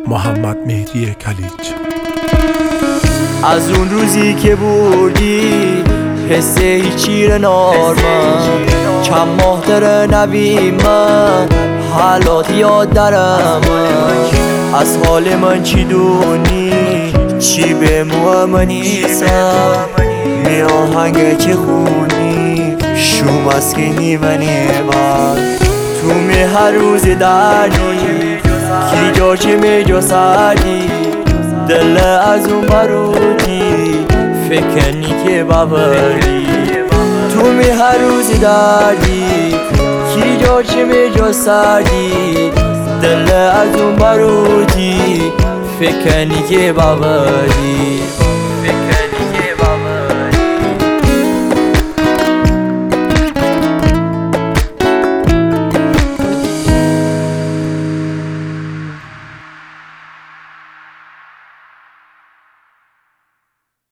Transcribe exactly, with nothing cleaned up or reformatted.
محمد مهدی کلیج. از اون روزی که بودی حس هیچی رو نارمن، چند ماه داره نبی من حالات یاد درم، از حال من چی دونی چی به موام نیستم، می آهنگ چه خونی شوم از که نیمنی من، تو می هر روز دردی کی جا چه می جا سردی، دل از اون برودی فکنی که باوری، تو می هر روز دردی کی جا چه می جا سردی، دل از اون برودی فکنی که باوری.